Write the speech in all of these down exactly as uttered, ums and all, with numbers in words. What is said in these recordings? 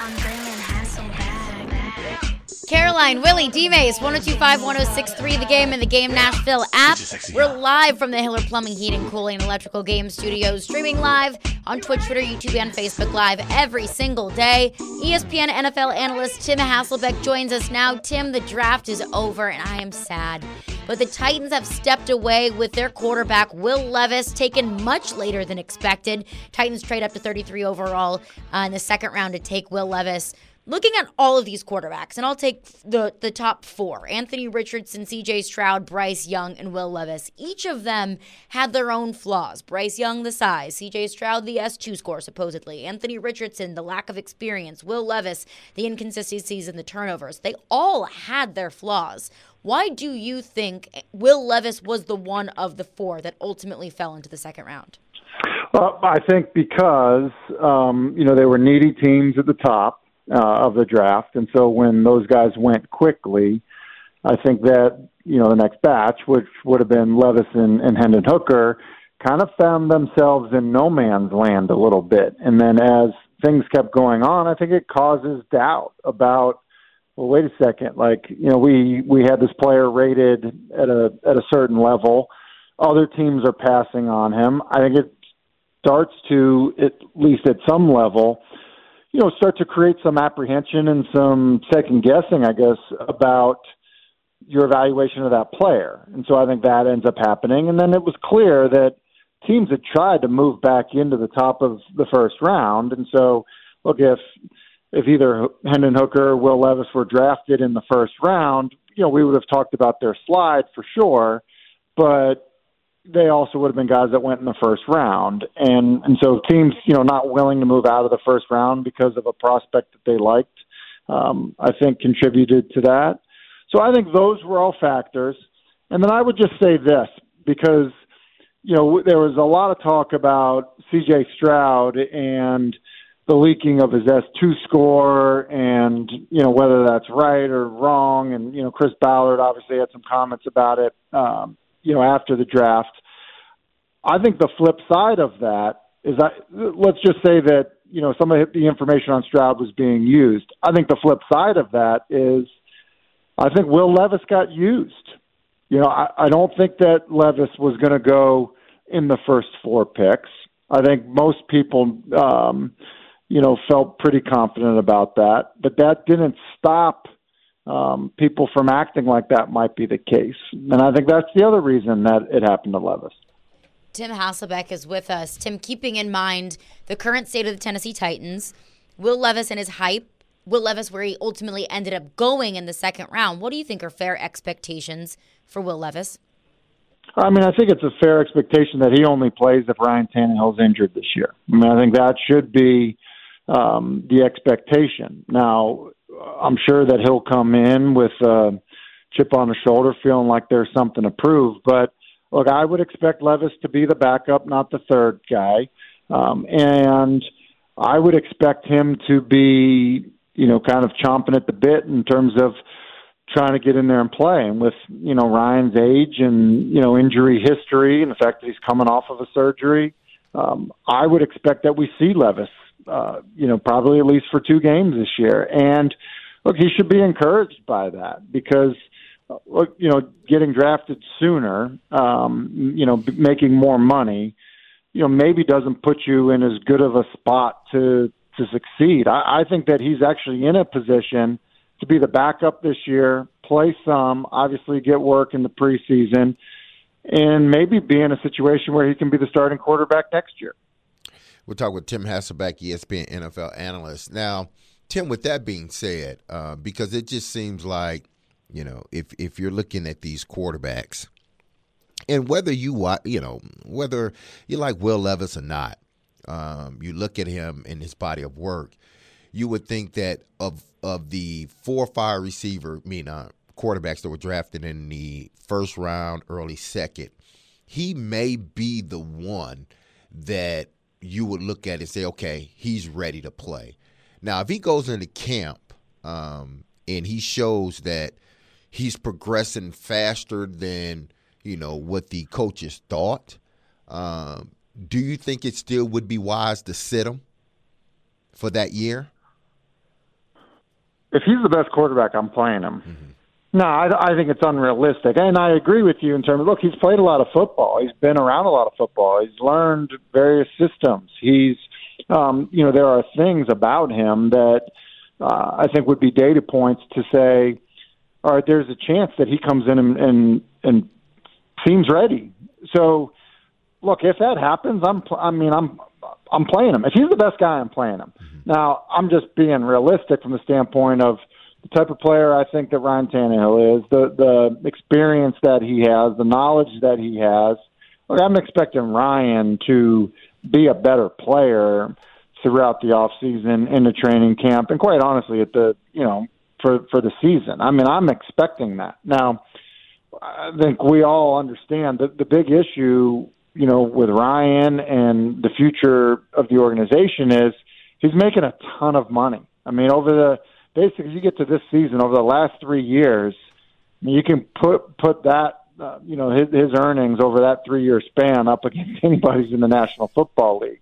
I'm bringing Hassel back. Caroline, Willie, D-Mace, one oh two five, one oh six three, The Game and the Game Nashville app. We're live from the Hiller Plumbing, Heating, Cooling, and Electrical Game Studios, streaming live on Twitch, Twitter, YouTube, and Facebook Live every single day. E S P N N F L analyst Tim Hasselbeck joins us now. Tim, the draft is over, and I am sad. But the Titans have stepped away with their quarterback, Will Levis, taken much later than expected. Titans trade up to thirty-three overall uh, in the second round to take Will Levis. Looking at all of these quarterbacks, and I'll take the, the top four, Anthony Richardson, C J Stroud, Bryce Young, and Will Levis. Each of them had their own flaws. Bryce Young, the size. C J Stroud, the S two score, supposedly. Anthony Richardson, the lack of experience. Will Levis, the inconsistencies and the turnovers. They all had their flaws. Why do you think Will Levis was the one of the four that ultimately fell into the second round? Well, I think because, um, you know, they were needy teams at the top. Uh, of the draft. And so when those guys went quickly, I think that, you know, the next batch, which would have been Levis and, and Hendon Hooker, kind of found themselves in no man's land a little bit. And then as things kept going on, I think it causes doubt about, well, wait a second, like, you know, we, we had this player rated at a, at a certain level. Other teams are passing on him. I think it starts to, at least at some level, you know, start to create some apprehension and some second guessing, I guess, about your evaluation of that player. And so I think that ends up happening. And then it was clear that teams had tried to move back into the top of the first round. And so, look, if if either Hendon Hooker or Will Levis were drafted in the first round, you know, we would have talked about their slide for sure. But they also would have been guys that went in the first round. And and so teams, you know, not willing to move out of the first round because of a prospect that they liked, um, I think contributed to that. So I think those were all factors. And then I would just say this, because, you know, there was a lot of talk about C J Stroud and the leaking of his S two score and, you know, whether that's right or wrong. And, you know, Chris Ballard obviously had some comments about it, um, you know, after the draft. I think the flip side of that is, I, let's just say that, you know, some of the information on Stroud was being used. I think the flip side of that is I think Will Levis got used. You know, I, I don't think that Levis was going to go in the first four picks. I think most people, um, you know, felt pretty confident about that. But that didn't stop Um, people from acting like that might be the case. And I think that's the other reason that it happened to Levis. Tim Hasselbeck is with us. Tim, keeping in mind the current state of the Tennessee Titans, Will Levis and his hype, Will Levis where he ultimately ended up going in the second round, what do you think are fair expectations for Will Levis? I mean, I think it's a fair expectation that he only plays if Ryan Tannehill's injured this year. I mean, I think that should be um, the expectation. Now, I'm sure that he'll come in with a chip on his shoulder, feeling like there's something to prove. But, look, I would expect Levis to be the backup, not the third guy. Um, and I would expect him to be, you know, kind of chomping at the bit in terms of trying to get in there and play. And with, you know, Ryan's age and, you know, injury history and the fact that he's coming off of a surgery, um, I would expect that we see Levis Uh, you know, probably at least for two games this year. And look, he should be encouraged by that because, look, you know, getting drafted sooner, um, you know, making more money, you know, maybe doesn't put you in as good of a spot to, to succeed. I, I think that he's actually in a position to be the backup this year, play some, obviously get work in the preseason, and maybe be in a situation where he can be the starting quarterback next year. We'll talk with Tim Hasselbeck, E S P N N F L analyst. Now, Tim, with that being said, uh, because it just seems like, you know, if if you're looking at these quarterbacks, and whether you you know whether you like Will Levis or not, um, you look at him in his body of work, you would think that of of the four or five receiver, I mean, uh, quarterbacks that were drafted in the first round, early second, he may be the one that you would look at and say, okay, he's ready to play. Now, if he goes into camp um, and he shows that he's progressing faster than, you know, what the coaches thought, um, do you think it still would be wise to sit him for that year? if he's the best quarterback, I'm playing him. Mm-hmm. No, I, I think it's unrealistic. And I agree with you in terms of, look, he's played a lot of football. He's been around a lot of football. He's learned various systems. He's, um, you know, there are things about him that uh, I think would be data points to say, all right, there's a chance that he comes in and, and, and seems ready. So, look, if that happens, I'm, I mean, I'm, I'm playing him. If he's the best guy, I'm playing him. Mm-hmm. Now, I'm just being realistic from the standpoint of the type of player I think that Ryan Tannehill is, the the experience that he has, the knowledge that he has. Look, I'm expecting Ryan to be a better player throughout the offseason, in the training camp, and quite honestly, at the you know for for the season. I mean, I'm expecting that. Now, I think we all understand that the big issue, you know, with Ryan and the future of the organization is he's making a ton of money. I mean, over the basically, you get to this season, over the last three years, I mean, you can put put that, uh, you know, his, his earnings over that three-year span up against anybody's in the National Football League.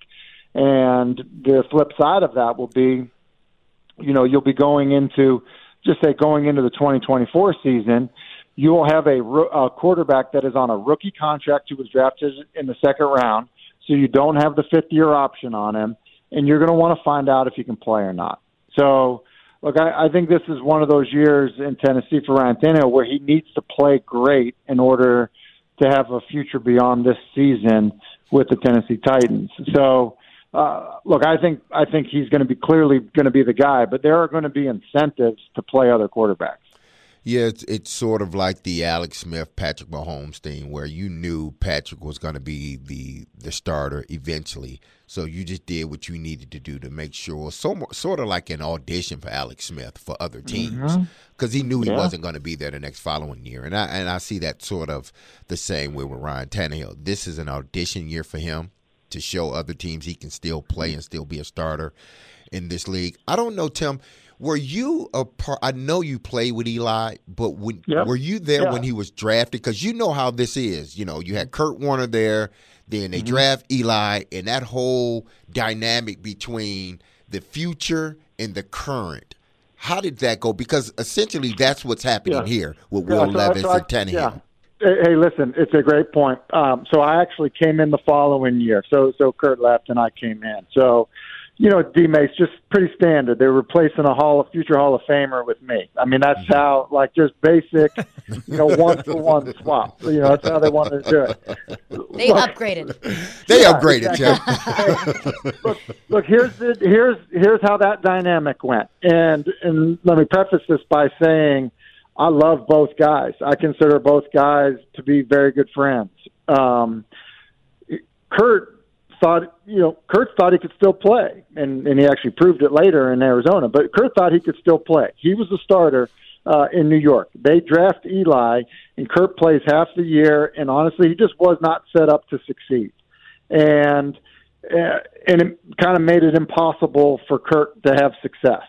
And the flip side of that will be, you know, you'll be going into, just say going into the twenty twenty-four season, you will have a, a quarterback that is on a rookie contract who was drafted in the second round, so you don't have the fifth-year option on him, and you're going to want to find out if he can play or not. So, look, I, I think this is one of those years in Tennessee for Ryan Tannehill where he needs to play great in order to have a future beyond this season with the Tennessee Titans. So, uh, look, I think I think he's going to be clearly going to be the guy, but there are going to be incentives to play other quarterbacks. Yeah, it's, it's sort of like the Alex Smith, Patrick Mahomes thing where you knew Patrick was going to be the the starter eventually. So you just did what you needed to do to make sure, so, sort of like an audition for Alex Smith for other teams, because mm-hmm. he knew he yeah. wasn't going to be there the next following year. And I and I see that sort of the same way with Ryan Tannehill. This is an audition year for him to show other teams he can still play and still be a starter in this league. I don't know, Tim, were you a part? I know you played with Eli, but when, yep. were you there yeah. when he was drafted? Because you know how this is. You know, you had Kurt Warner there. Then they mm-hmm. draft Eli, and that whole dynamic between the future and the current. How did that go? Because essentially that's what's happening yeah. here with Will yeah, so, Levis so I, and Tannehill. Yeah. Hey, hey, listen, it's a great point. Um, so I actually came in the following year. So so Kurt left and I came in. So, you know, D-Mace, just pretty standard. They're replacing a Hall of future Hall of Famer with me. I mean, that's how, like, just basic, you know, one-for-one swap. You know, that's how they wanted to do it. They look, upgraded. They yeah, upgraded, exactly. Jeff. look, look, here's the, here's here's how that dynamic went. And and let me preface this by saying I love both guys. I consider both guys to be very good friends. Um, Kurt thought, you know, Kurt thought he could still play, and, and he actually proved it later in Arizona, but Kurt thought he could still play. He was the starter uh, in New York. They draft Eli, and Kurt plays half the year, and honestly, he just was not set up to succeed. And, uh, and it kind of made it impossible for Kurt to have success.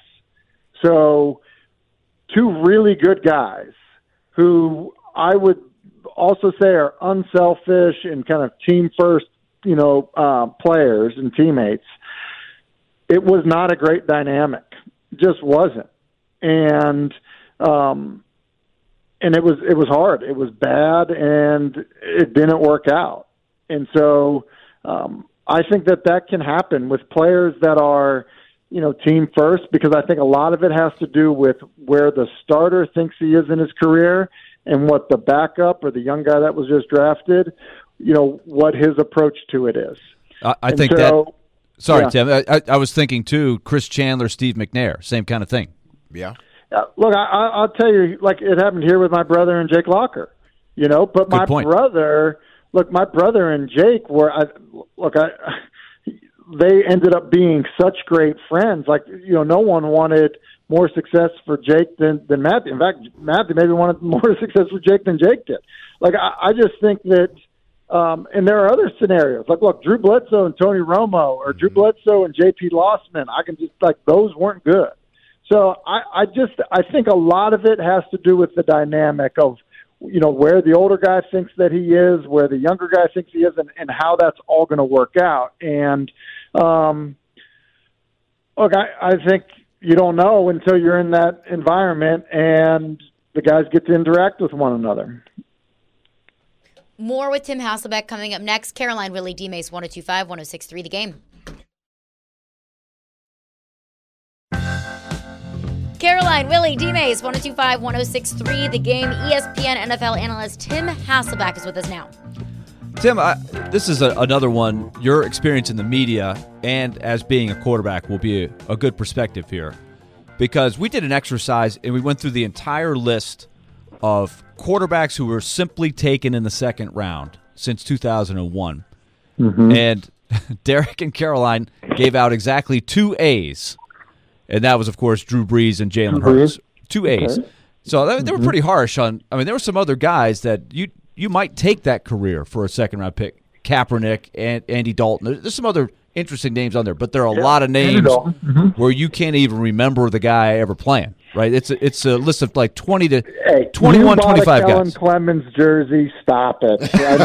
So two really good guys who I would also say are unselfish and kind of team-first, you know, uh, players and teammates, it was not a great dynamic. It just wasn't. And, um, and it was, it was hard. It was bad and it didn't work out. And so, um, I think that that can happen with players that are, you know, team first, because I think a lot of it has to do with where the starter thinks he is in his career and what the backup or the young guy that was just drafted, you know, what his approach to it is. I, I think so, that – sorry, yeah. Tim. I, I was thinking, too, Chris Chandler, Steve McNair, same kind of thing. Yeah. Uh, look, I, I'll tell you, like it happened here with my brother and Jake Locker, you know, but Good my point. brother – look, my brother and Jake were I, – look, I – they ended up being such great friends. Like, you know, no one wanted more success for Jake than, than Matthew. In fact, Matthew maybe wanted more success for Jake than Jake did. Like, I, I just think that – Um, and there are other scenarios. Like, look, Drew Bledsoe and Tony Romo, or Drew Bledsoe and J P Lossman. I can just like those weren't good. So I, I just I think a lot of it has to do with the dynamic of, you know, where the older guy thinks that he is, where the younger guy thinks he is, and, and how that's all going to work out. And um, look, I, I think you don't know until you're in that environment and the guys get to interact with one another. More with Tim Hasselbeck coming up next. Caroline Willie, D-Mace, one oh two five, one oh six three, The Game. Caroline Willie, D-Mace, one oh two five, one oh six three, The Game. E S P N N F L analyst Tim Hasselbeck is with us now. Tim, I, this is a, another one. Your experience in the media and as being a quarterback will be a, a good perspective here, because we did an exercise and we went through the entire list of quarterbacks who were simply taken in the second round since two thousand one. Mm-hmm. And Derek and Caroline gave out exactly two A's. And that was, of course, Drew Brees and Jalen Hurts. Two A's. Okay. So they, they were pretty harsh on – I mean, there were some other guys that you you might take that career for a second-round pick. Kaepernick and Andy Dalton. There's some other interesting names on there, but there are a yeah, lot of names mm-hmm. where you can't even remember the guy ever playing, right? It's a, it's a list of like twenty to hey, twenty-one, you bought twenty-five a Kellen guys. Clemens jersey, stop it.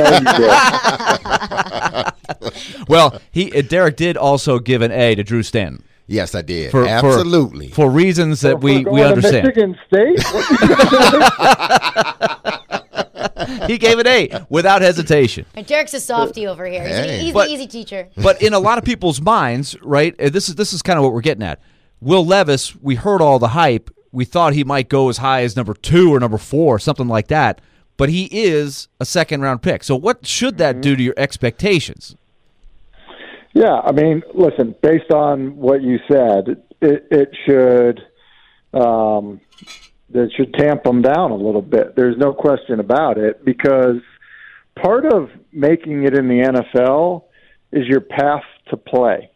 I know you did. Well, he Derek did also give an A to Drew Stanton. Yes, I did. For, Absolutely. For, for reasons that for, we, for we understand. Michigan State? He gave an A without hesitation. And Derek's a softie over here. He's, hey. an, he's but, the easy teacher. But in a lot of people's minds, right, this is this is kind of what we're getting at. Will Levis, we heard all the hype. We thought he might go as high as number two or number four, something like that. But he is a second-round pick. So what should that do to your expectations? Yeah, I mean, listen, based on what you said, it, it should um, it should tamp them down a little bit. There's no question about it, because part of making it in the N F L is your path to play.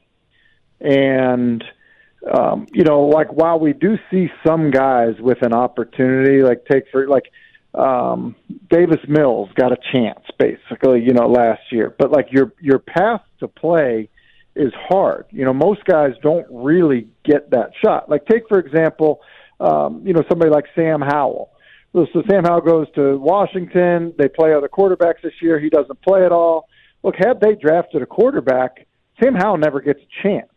And, um, you know, like while we do see some guys with an opportunity, like take for, like, um, Davis Mills got a chance basically, you know, last year, but like your, your path to play is hard. You know, most guys don't really get that shot. Like take, for example, um, you know, somebody like Sam Howell. So Sam Howell goes to Washington. They play other quarterbacks this year. He doesn't play at all. Look, had they drafted a quarterback, Sam Howell never gets a chance.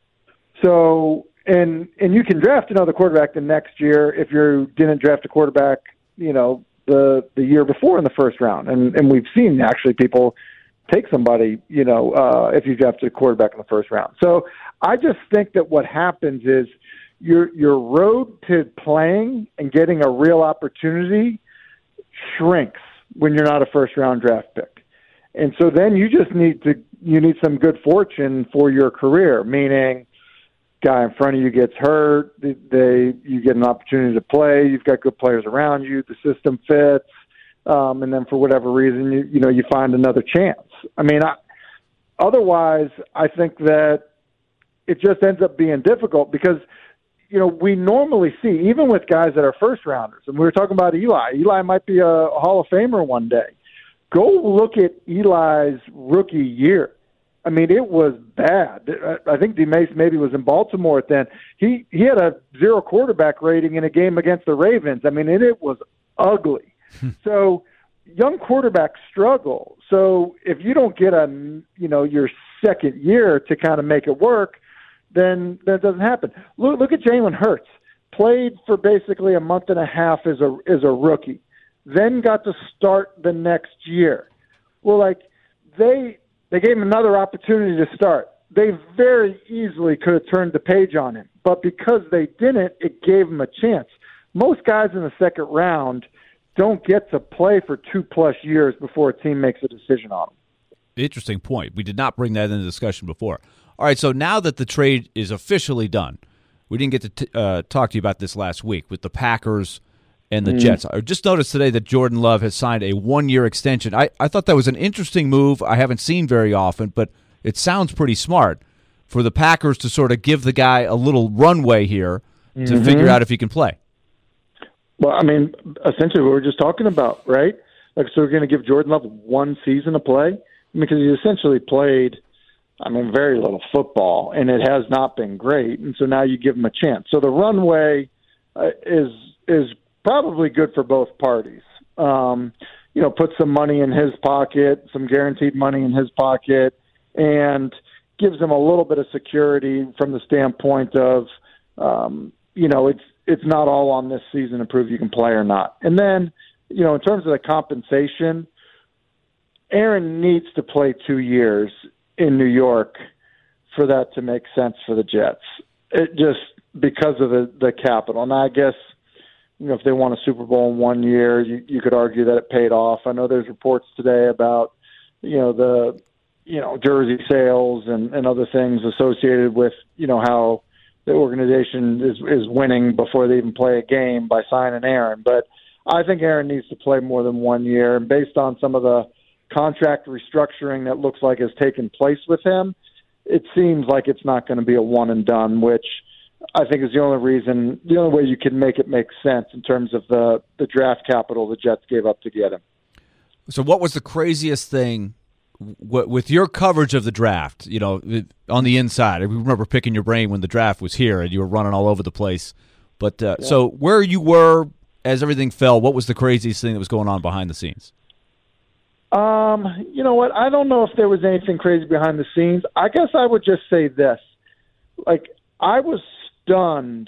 So, and, and you can draft another quarterback the next year if you didn't draft a quarterback, you know, the the year before in the first round. And and we've seen actually people take somebody, you know, uh, if you drafted a quarterback in the first round. So I just think that what happens is your your road to playing and getting a real opportunity shrinks when you're not a first round draft pick. And so then you just need to you need some good fortune for your career, meaning guy in front of you gets hurt, they, they you get an opportunity to play, you've got good players around you, the system fits, um, and then for whatever reason, you you know, you find another chance. I mean, I, otherwise, I think that it just ends up being difficult because, you know, we normally see, even with guys that are first rounders, and we were talking about Eli, Eli might be a, a Hall of Famer one day. Go look at Eli's rookie year. I mean, it was bad. I think D-Mace maybe was in Baltimore then. He he had a zero quarterback rating in a game against the Ravens. I mean, and it was ugly. So young quarterbacks struggle. So if you don't get a, you know, your second year to kind of make it work, then that doesn't happen. Look, look at Jalen Hurts. Played for basically a month and a half as a as a rookie, then got to start the next year. Well, like they they gave him another opportunity to start. They very easily could have turned the page on him, but because they didn't, it gave him a chance. Most guys in the second round don't get to play for two plus years before a team makes a decision on them. Interesting point. We did not bring that into discussion before. All right, so now that the trade is officially done, we didn't get to t- uh, talk to you about this last week with the Packers and the mm. Jets. I just noticed today that Jordan Love has signed a one-year extension. I, I thought that was an interesting move. I haven't seen very often, but it sounds pretty smart for the Packers to sort of give the guy a little runway here mm-hmm. to figure out if he can play. Well, I mean, essentially what we're just talking about, right? Like, so we're going to give Jordan Love one season to play? Because he essentially played, I mean, very little football, and it has not been great. And so now you give him a chance. So the runway uh, is is probably good for both parties. Um, you know, put some money in his pocket, some guaranteed money in his pocket, and gives him a little bit of security from the standpoint of, um, you know, it's it's not all on this season to prove you can play or not. And then, you know, in terms of the compensation, Aaron needs to play two years in New York for that to make sense for the Jets. It just because of the, the capital. And I guess, you know, if they won a Super Bowl in one year, you, you could argue that it paid off. I know there's reports today about, you know, the, you know, jersey sales and, and other things associated with, you know, how the organization is, is winning before they even play a game by signing Aaron. But I think Aaron needs to play more than one year. And based on some of the contract restructuring that looks like has taken place with him, it seems like it's not going to be a one and done, which I think is the only reason, the only way you can make it make sense in terms of the, the draft capital the Jets gave up to get him. So what was the craziest thing w- with your coverage of the draft, you know, on the inside? I remember picking your brain when the draft was here and you were running all over the place. But uh, yeah. So where you were as everything fell, what was the craziest thing that was going on behind the scenes? Um, you know what? I don't know if there was anything crazy behind the scenes. I guess I would just say this. Like, I was stunned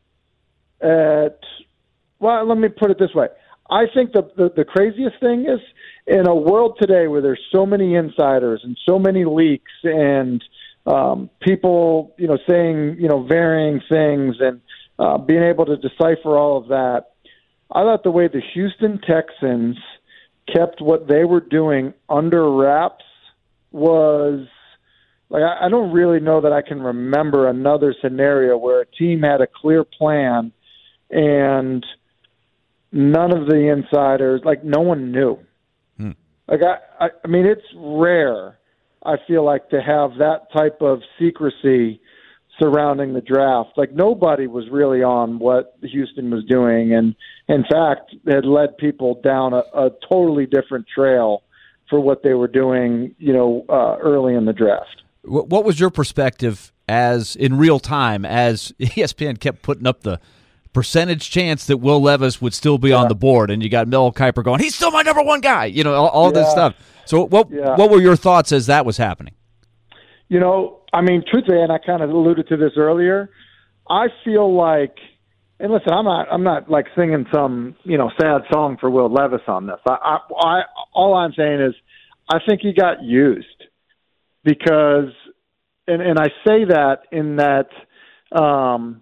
at, well, let me put it this way. I think the, the, the craziest thing is in a world today where there's so many insiders and so many leaks and um, people, you know, saying, you know, varying things and uh, being able to decipher all of that. I thought the way the Houston Texans kept what they were doing under wraps was, like, I, I don't really know that I can remember another scenario where a team had a clear plan and none of the insiders, like, no one knew. Hmm. Like, I, I, I mean, it's rare, I feel like, to have that type of secrecy surrounding the draft. Like, nobody was really on what Houston was doing, and in fact, had led people down a, a totally different trail for what they were doing, you know, uh, early in the draft. What was your perspective as in real time as E S P N kept putting up the percentage chance that Will Levis would still be yeah. on the board, and you got Mel Kiper going, he's still my number one guy, you know, all, all yeah. this stuff. So what yeah. what were your thoughts as that was happening? You know, I mean, truthfully, and I kind of alluded to this earlier, I feel like, and listen, I'm not, I'm not like singing some, you know, sad song for Will Levis on this. I, I, I all I'm saying is, I think he got used because, and and I say that in that, um,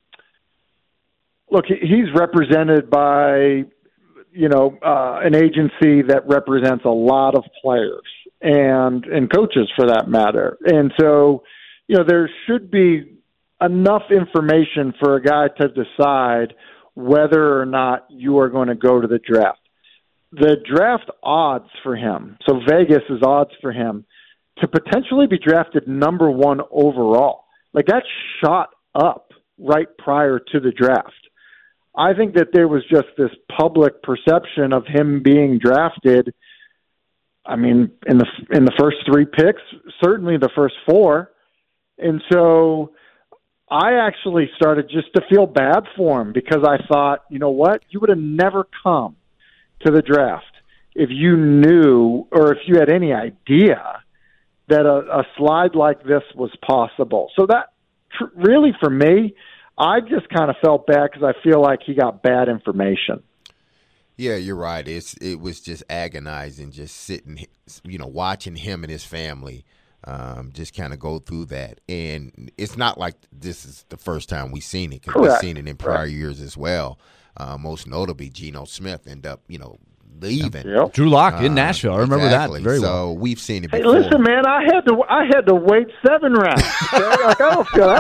look, he's represented by, you know, uh, an agency that represents a lot of players and and coaches for that matter. And so, you know, there should be enough information for a guy to decide whether or not you are going to go to the draft. The draft odds for him, so Vegas is odds for him to potentially be drafted number one overall. Like, that shot up right prior to the draft. I think that there was just this public perception of him being drafted. I mean, in the in the first three picks, certainly the first four. And so I actually started just to feel bad for him because I thought, you know what, you would have never come to the draft if you knew or if you had any idea that a, a slide like this was possible. So that tr- really for me, I just kind of felt bad because I feel like he got bad information. Yeah, you're right. It's it was just agonizing, just sitting, you know, watching him and his family um, just kind of go through that. And it's not like this is the first time we've seen it because we've seen it in prior Correct. years as well. Uh, most notably, Geno Smith ended up, you know, leaving. Yep. Drew Lock in Nashville. I remember exactly. that very so well. So we've seen it hey, before. Listen, man, I had to I had to wait seven rounds. Okay? Like, I don't feel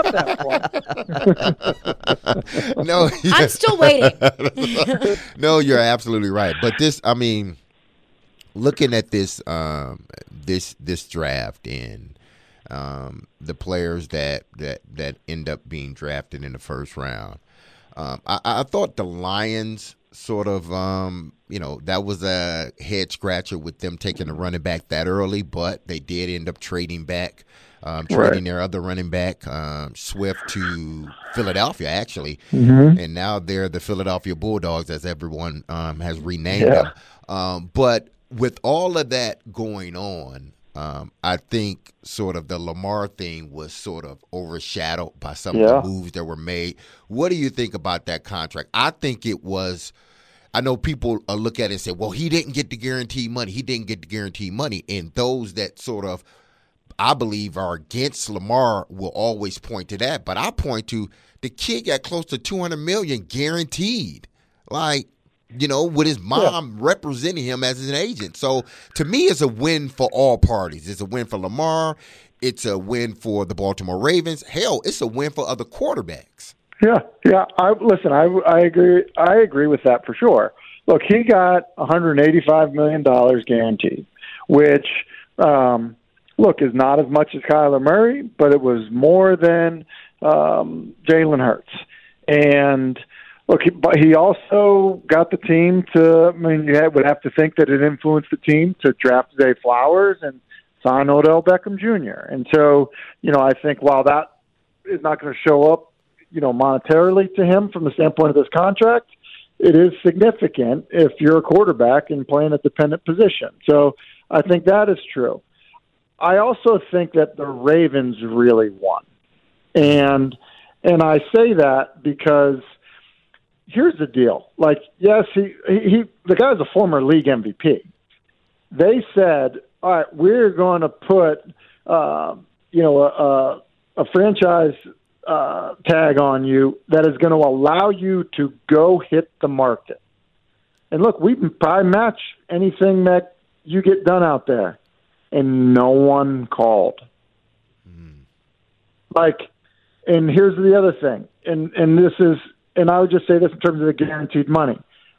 that that point. No, I'm still waiting. No, you're absolutely right. But this, I mean, looking at this um, this this draft and um, the players that, that that end up being drafted in the first round, um, I, I thought the Lions sort of, um, you know, that was a head scratcher with them taking a running back that early, but they did end up trading back, um, trading right. their other running back, um, Swift, to Philadelphia, actually. Mm-hmm. And now they're the Philadelphia Bulldogs, as everyone um, has renamed yeah. them. Um, but with all of that going on, Um, I think sort of the Lamar thing was sort of overshadowed by some Yeah. of the moves that were made. What do you think about that contract? I think it was – I know people uh, look at it and say, well, he didn't get the guaranteed money. He didn't get the guaranteed money. And those that sort of, I believe, are against Lamar will always point to that. But I point to the kid got close to two hundred million dollars guaranteed. Like, you know, with his mom yeah. representing him as an agent. So, to me, it's a win for all parties. It's a win for Lamar. It's a win for the Baltimore Ravens. Hell, it's a win for other quarterbacks. Yeah, yeah. I listen. I, I agree. I agree with that for sure. Look, he got one hundred eighty-five million dollars guaranteed, which, um, look, is not as much as Kyler Murray, but it was more than um, Jalen Hurts. And look, he, but he also got the team to, I mean, you would have to think that it influenced the team to draft Zay Flowers and sign Odell Beckham Junior And so, you know, I think while that is not going to show up, you know, monetarily to him from the standpoint of this contract, it is significant if you're a quarterback and playing a dependent position. So I think that is true. I also think that the Ravens really won. And, and I say that because here's the deal. Like, yes, he, he, the guy's a former league M V P. They said, all right, we're going to put, uh, you know, a, a franchise uh, tag on you that is going to allow you to go hit the market. And look, we can probably match anything that you get done out there. And no one called. Mm. Like, and here's the other thing. And, and this is, and I would just say this in terms of the guaranteed money.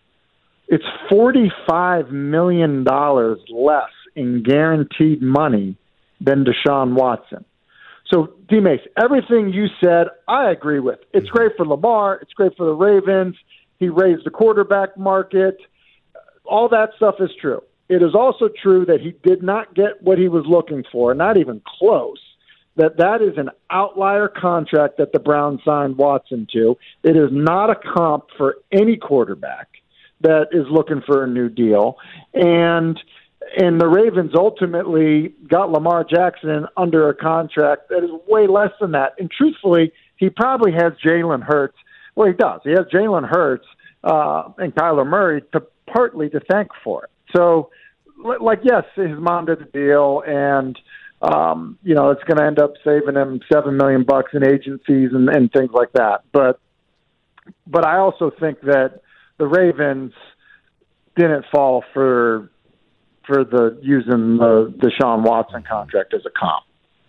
It's forty-five million dollars less in guaranteed money than Deshaun Watson. So, D-Mace, everything you said, I agree with. It's great for Lamar. It's great for the Ravens. He raised the quarterback market. All that stuff is true. It is also true that he did not get what he was looking for, not even close. That that is an outlier contract that the Browns signed Watson to. It is not a comp for any quarterback that is looking for a new deal. And and the Ravens ultimately got Lamar Jackson under a contract that is way less than that. And truthfully, he probably has Jalen Hurts. Well, he does. He has Jalen Hurts uh, and Kyler Murray to partly to thank for it. So, like, yes, his mom did the deal, and um, you know, it's going to end up saving him seven million bucks in agencies and, and things like that. But, but I also think that the Ravens didn't fall for for the using the Deshaun Watson contract as a comp.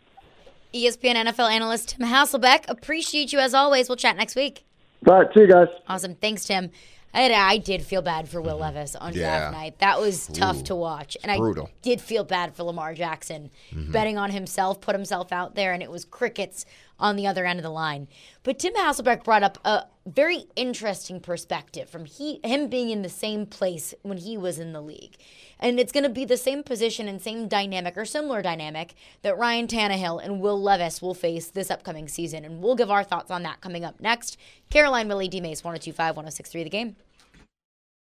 E S P N N F L analyst Tim Hasselbeck, appreciate you as always. We'll chat next week. All right, see you guys. Awesome, thanks, Tim. I, I did feel bad for Will Levis on Yeah. draft night. That was tough Ooh, to watch. And brutal. I did feel bad for Lamar Jackson. Mm-hmm. Betting on himself, put himself out there, and it was crickets on the other end of the line. But Tim Hasselbeck brought up a very interesting perspective from he, him being in the same place when he was in the league. And it's going to be the same position and same dynamic or similar dynamic that Ryan Tannehill and Will Levis will face this upcoming season. And we'll give our thoughts on that coming up next. Caroline Millie, D-Mace, one oh two five, one oh six three The Game.